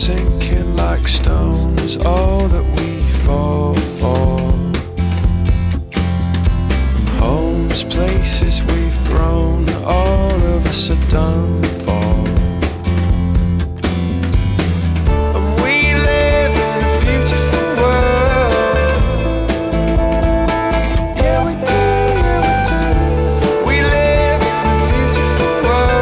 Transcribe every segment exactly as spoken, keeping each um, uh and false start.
sinking like stones, all that we fall for. Homes, places we've grown, all of us are done for. And we live in a beautiful world. Yeah, we do, yeah, we do. We live in a beautiful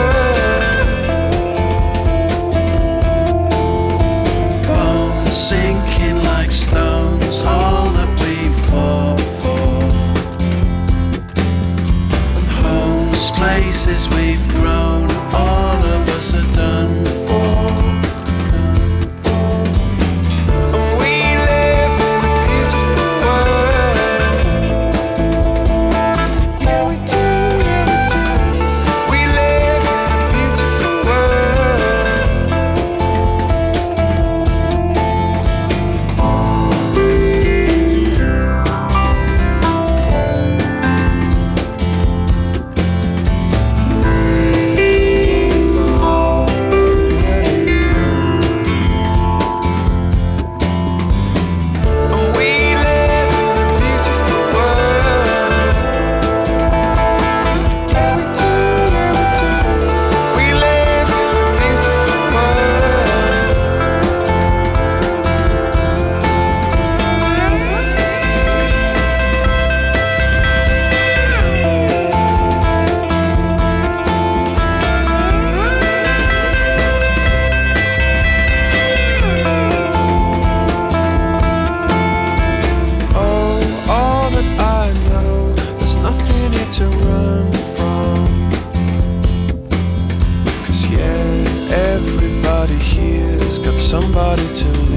world. Bones sinking like stones, all that we fought for. Places we've grown, all of us are done for. And we live in a beautiful world. Yeah, we do, yeah, we do. We live in a beautiful to run from. 'Cause yeah, everybody here's got somebody to